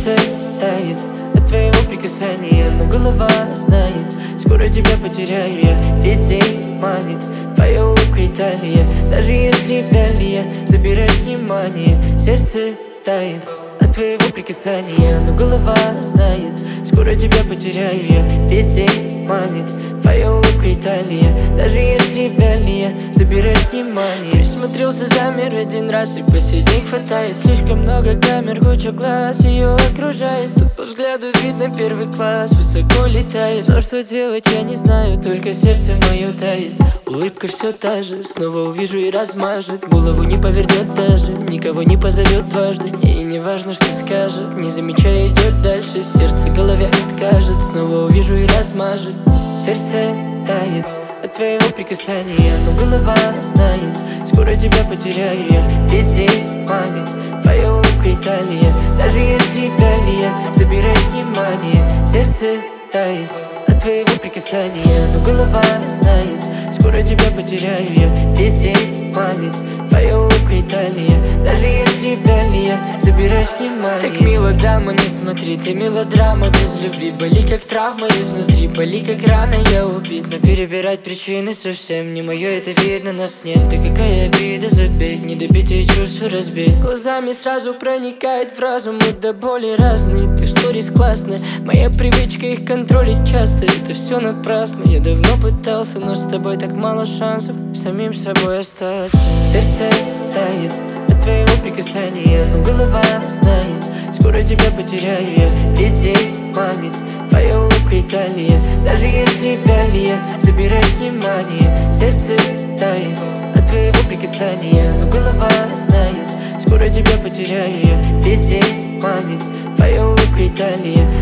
Сердце тает от твоего прикасания, но голова знает, скоро тебя потеряю я. Весь день манит твоя улыбка и талия, даже если вдали я забираешь внимание. Сердце тает от твоего прикасания, но голова знает, скоро тебя потеряю я. Весь день манит твоя улыбка и талия, даже если вдали я забираешь внимание. Присмотрелся, замер один раз, и по сей день хватает. Слишком много камер, куча глаз ее окружает. Тут по взгляду видно первый класс, высоко летает. Но что делать я не знаю, только сердце мое тает. Улыбка все та же, снова увижу и размажет. Голову не повернет даже, никого не позовет дважды. И не важно, что скажет, не замечая, идет дальше. Сердце голове откажет, снова увижу и размажет. Сердце тает от твоего прикасания, но голова знает, скоро тебя потеряю я. Весь день манит твоя улыбка и талия, даже если вдали я забираешь внимание. Сердце тает от твоего прикасания, но голова знает, скоро тебя потеряю я. Весь день манит твоя улыбка и талия, даже если вдали я забираешь внимание. Так мило, дама, не смотри, ты мелодрама без любви. Боли как травма изнутри, боли как рана, я убит. Но перебирать причины совсем не мое, это видно, нас нет. Да какая обида, забей, недобитые чувства разбей. Глазами сразу проникает в разум, мы до боли разные. Ты в сторис классная, моя привычка их контролить часто. Это все напрасно, я давно пытался, но с тобой так мало шансов самим собой остаться. Сердце тает от твоего прикасания, но голова знает, скоро тебя потеряю я. Весь день манит твоя улыбка и талия, даже если вдали я забираешь внимание. Сердце тает от твоего прикасания, но голова знает, скоро тебя потеряю я. Весь день манит твоя улыбка и талия,